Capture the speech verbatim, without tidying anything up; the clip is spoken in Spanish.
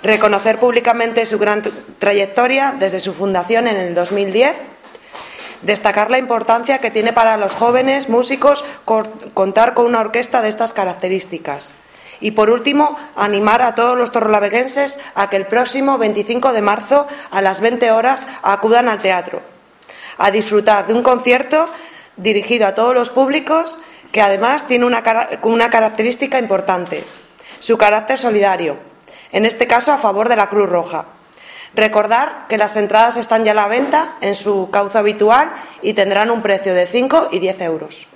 Reconocer públicamente su gran trayectoria desde su fundación en el dos mil diez. Destacar la importancia que tiene para los jóvenes músicos contar con una orquesta de estas características. Y por último, animar a todos los torrelaveguenses a que el próximo veinticinco de marzo a las veinte horas acudan al teatro, a disfrutar de un concierto dirigido a todos los públicos que además tiene una, una característica importante, su carácter solidario, en este caso a favor de la Cruz Roja. Recordar que las entradas están ya a la venta en su cauce habitual y tendrán un precio de cinco y diez euros.